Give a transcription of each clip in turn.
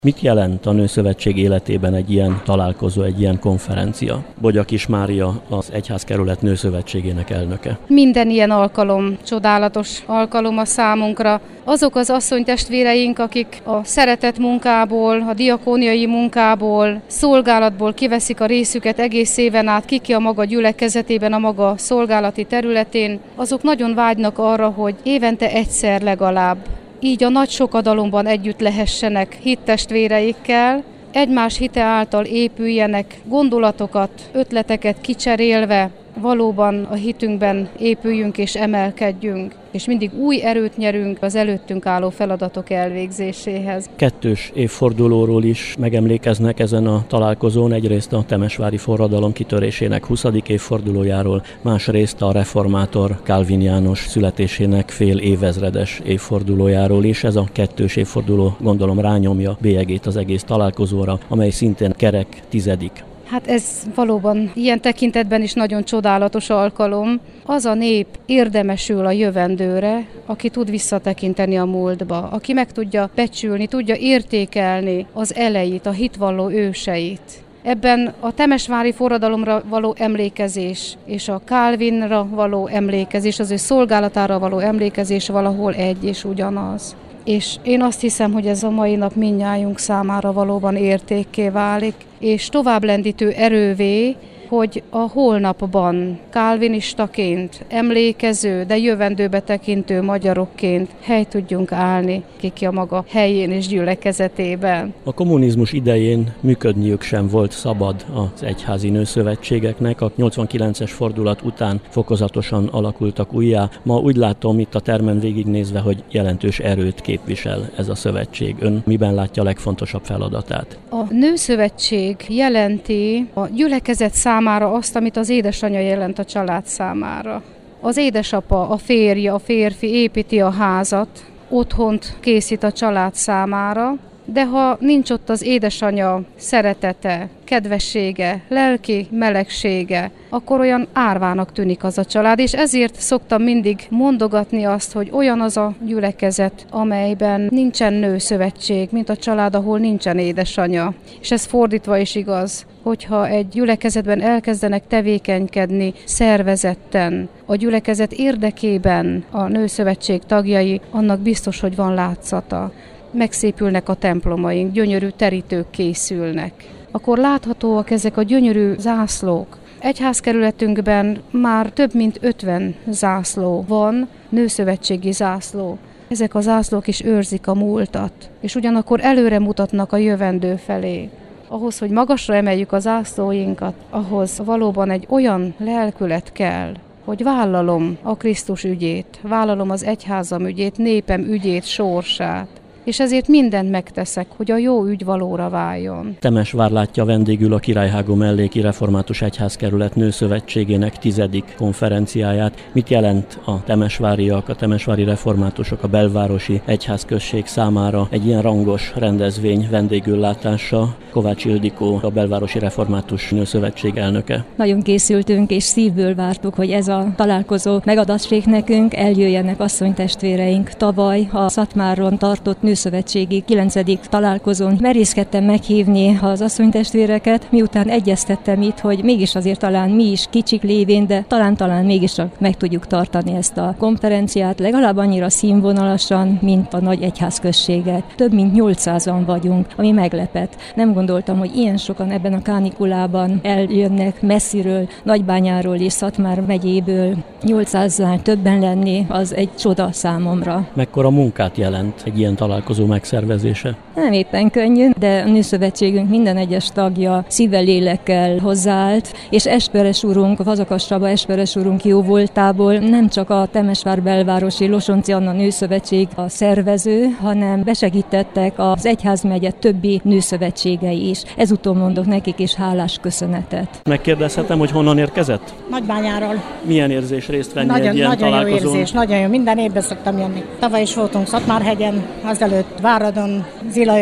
Mit jelent a Nőszövetség életében egy ilyen találkozó, egy ilyen konferencia? Bogyar Kis Mária, az Egyházkerület Nőszövetségének elnöke. Minden ilyen alkalom csodálatos alkalom a számunkra. Azok az asszonytestvéreink, akik a szeretett munkából, a diakóniai munkából, szolgálatból kiveszik a részüket egész éven át, ki a maga gyülekezetében, a maga szolgálati területén, azok nagyon vágynak arra, hogy évente egyszer legalább így a nagy sokadalomban együtt lehessenek hittestvéreikkel, egymás hite által épüljenek, gondolatokat, ötleteket kicserélve, valóban a hitünkben épüljünk és emelkedjünk, és mindig új erőt nyerünk az előttünk álló feladatok elvégzéséhez. 2. évfordulóról is megemlékeznek ezen a találkozón, egyrészt a temesvári forradalom kitörésének 20. évfordulójáról, másrészt a reformátor Kálvin János születésének fél évezredes évfordulójáról is. Ez a 2. évforduló, gondolom, rányomja bélyegét az egész találkozóra, amely szintén kerek 10. Hát ez valóban ilyen tekintetben is nagyon csodálatos alkalom. Az a nép érdemesül a jövendőre, aki tud visszatekinteni a múltba, aki meg tudja becsülni, tudja értékelni az elejét, a hitvalló őseit. Ebben a temesvári forradalomra való emlékezés és a Kálvinra való emlékezés, az ő szolgálatára való emlékezés valahol egy és ugyanaz. És én azt hiszem, hogy ez a mai nap mindnyájunk számára valóban értékké válik, és továbblendítő erővé, hogy a holnapban kálvinistaként, emlékező, de jövendőbe tekintő magyarokként helyt tudjunk állni, kiki a maga helyén és gyülekezetében. A kommunizmus idején működniük sem volt szabad az egyházi nőszövetségeknek. A 89-es fordulat után fokozatosan alakultak újjá. Ma úgy látom itt a termen végignézve, hogy jelentős erőt képvisel ez a szövetség. Ön miben látja a legfontosabb feladatát? A nőszövetség jelenti a gyülekezet számára azt, amit az édesanyja jelent a család számára. Az édesapa, a férje, a férfi építi a házat, otthont készít a család számára, de ha nincs ott az édesanya szeretete, kedvessége, lelki melegsége, akkor olyan árvának tűnik az a család, és ezért szoktam mindig mondogatni azt, hogy olyan az a gyülekezet, amelyben nincsen nőszövetség, mint a család, ahol nincsen édesanya. És ez fordítva is igaz, hogyha egy gyülekezetben elkezdenek tevékenykedni szervezetten, a gyülekezet érdekében a nőszövetség tagjai, annak biztos, hogy van látszata. Megszépülnek a templomaink, gyönyörű terítők készülnek. Akkor láthatóak ezek a gyönyörű zászlók. Egyházkerületünkben már több mint 50 zászló van, nőszövetségi zászló. Ezek a zászlók is őrzik a múltat, és ugyanakkor előre mutatnak a jövendő felé. Ahhoz, hogy magasra emeljük a zászlóinkat, ahhoz valóban egy olyan lelkület kell, hogy vállalom a Krisztus ügyét, vállalom az egyházam ügyét, népem ügyét, sorsát. És ezért mindent megteszek, hogy a jó ügy valóra váljon. Temesvár látja vendégül a Királyhágó melléki református egyházkerület nőszövetségének 10. konferenciáját. Mit jelent a temesváriak, a temesvári reformátusok, a belvárosi egyházközség számára egy ilyen rangos rendezvény vendégüllátása? Kovács Ildikó, a belvárosi református nőszövetség elnöke. Nagyon készültünk és szívből vártuk, hogy ez a találkozó megadassék nekünk, eljöjjenek asszonytestvéreink. Tavaly a Szatmáron tartott nőszövetségi 9. találkozón merészkedtem meghívni az asszonytestvéreket, miután egyeztettem itt, hogy mégis azért talán mi is kicsik lévén, de talán mégis meg tudjuk tartani ezt a konferenciát, legalább annyira színvonalasan, mint a nagy egyházközségek. Több mint 800-an vagyunk, ami meglepett. Nem gondoltam, hogy ilyen sokan ebben a kánikulában eljönnek messziről, Nagybányáról és Szatmár megyéből. 800-nál többen lenni, az egy csoda számomra. Mekkora munkát jelent egy ilyen találkozó megszervezése? Nem éppen könnyű, de a nőszövetségünk minden egyes tagja szívvel, lélekkel hozzáállt, és Esperes úrunk, a Fazakas Csaba Esperes úrunk jó voltából nem csak a Temesvár belvárosi Losonci Anna nőszövetség a szervező, hanem besegítettek az egyházmegye többi nőszövetségei is. Ezúton mondok nekik is hálás köszönetet. Megkérdezhetem, hogy honnan érkezett? Nagybányáról. Milyen érzés részt venni egy ilyen találkozón? Nagyon jó érzés, nagyon jó. Minden évben szoktam jönni. Tavaly is voltunk Szatmárhegyen, azelőtt Váradon, Zilajon,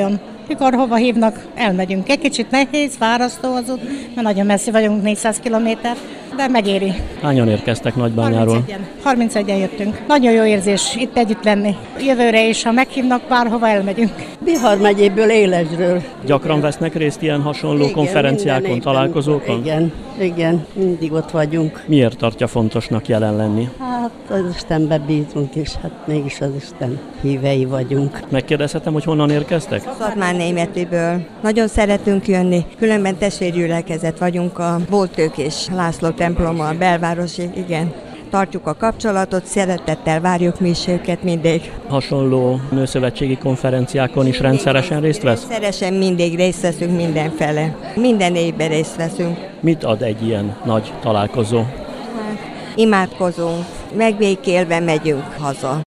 Mikor hova hívnak, elmegyünk. Egy kicsit nehéz, fárasztó az út, mert nagyon messzi vagyunk, 400 kilométer, de megéri. Hányan érkeztek Nagybányáról? 31-en jöttünk. Nagyon jó érzés itt együtt lenni. Jövőre is, ha meghívnak, bárhova elmegyünk. Bihar megyéből, Élesről. Gyakran vesznek részt ilyen hasonló konferenciákon, találkozókon? Igen, mindig ott vagyunk. Miért tartja fontosnak jelen lenni? Hát az Istenbe bízunk, és hát mégis az Isten hívei vagyunk. Megkérdezhetem, hogy honnan érkeztek? Szatmár-Németiből. Nagyon szeretünk jönni, különben testvérgyülekezet vagyunk a Boltőkés László templommal, belvárosi, igen. Tartjuk a kapcsolatot, szeretettel várjuk mi is őket mindig. Hasonló nőszövetségi konferenciákon is rendszeresen részt vesz? Rendszeresen mindig részt veszünk mindenfele. Minden évben részt veszünk. Mit ad egy ilyen nagy találkozó? Imádkozunk, megbékélve megyünk haza.